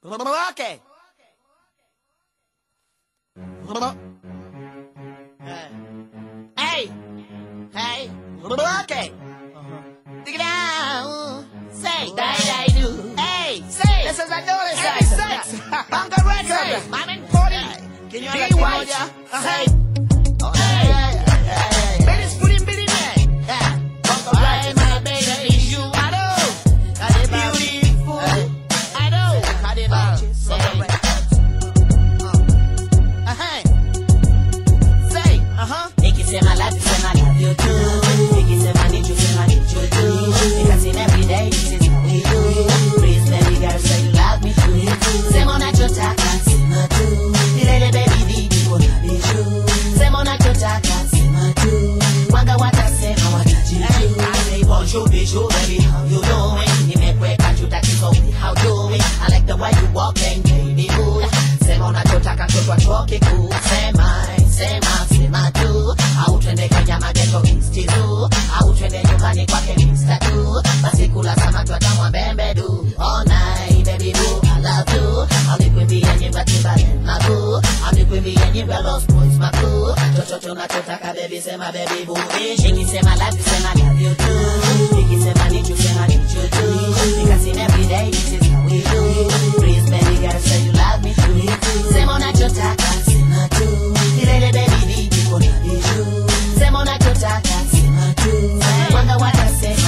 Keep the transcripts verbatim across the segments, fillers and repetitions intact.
Okay. Hey. Hey. Okay. Dig it down. Say. That I do. Hey. Say. This is a notice. Hey. Say. Bunker Records. I'm in forty. Can you be white? Say. Hey. Baby's putting Billy man. Yeah. Bunker Records. My baby is you. I know. Beautiful. I know. Say. My life is when I love you too. Make it say I need you, say I need you too. Because in every day, this is how we do. Please, baby girl, say you love me too. Say mon achotaka, sema tu. Ilele baby didi, kona bishu. Say mon achotaka, sema tu. Wanga wata sema wata jitu. I say bonjour, bijou, baby, how you doing? Nimekweka chutakizo, how doing? I like the way you walking, baby boo. Say mon achotaka, chotwa choki cool. Say mine, say mine, sema tu. Au twende kwenye mageto instizu. Au twende nyumbani kwake Mister Tu. Basi kula samaki wa tamu wa bembe du. All night baby boo, I love you. Au nikwimbie nyimba Timbaland magu. Au nikwimbie nyimba Lost Boys magu. Chochote unachotaka baby sema baby boo. Nikisema love you sema love you too. Nikisema need you sema need you too. Because in every day this is how we do. Please baby girl say you love me too. Sema unachotaka sema tu. Ilele baby didi kona bishu. Sema unachotaka sema tu. Wanga watasema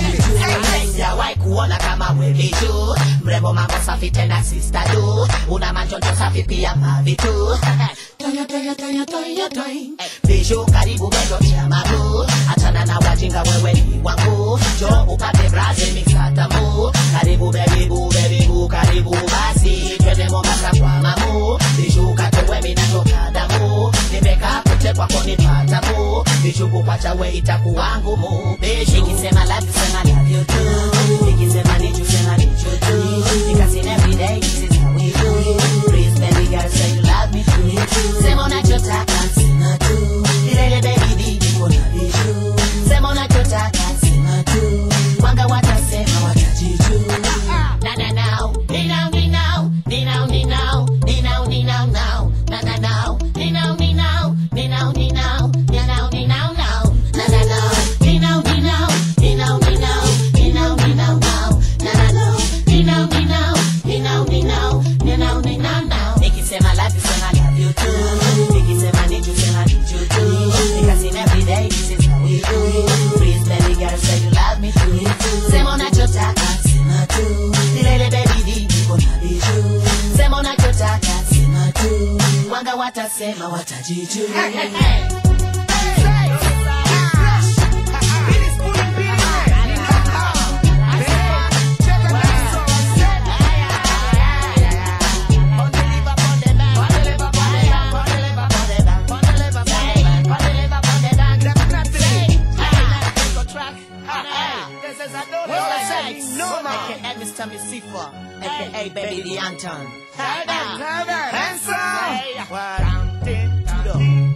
sijawahi kuona kama wewe tu. Mrembo mambo safi tena sister du. Una manjonjo safi pia mavi tu. Toyo toyo toyo toyo toyo. Bishu karibu beto chama bu. Achana na wajinga wewe ni wangu. Jo upate brazi mixata mu. Karibu baby boo baby boo karibu basi. Twende Mombasa kwa mamu. Bishu katowe minatoka damu. Nimeka kute kwa koni patamu. Bishu kupacha we itakuwa ngumu. Bishu nikisema love you sema love you too. Nikisema need you sema need you too. Because in every day this is how we do. Please baby girl say you love me too. Sema unachotaka sema tu. Ilele baby didi kona bishu. Sema unachotaka sema tu. Wanga watasema watajitu. Na na now, ni now ni now, ni now ni now, ni now ni now now, na na now, ni now ni now, ni now ni now, ni now ni now now, na na now, ni now ni now, ni now ni now, ni now ni now now, na na now, ni now ni now, ni now ni now, ni now ni now now. Nikisema love you sema love you too. Nikisema need you sema need you too. Because in every day this is how we do. Please baby girl say you love me too. Sema unachotaka sema tu. Ilele baby didi kona bishu. Sema unachotaka sema tu. Wanga watasema watajitu. Hey, hey, hey. Mister Misifa, aka Baby the Anton. Handsome! Handsome!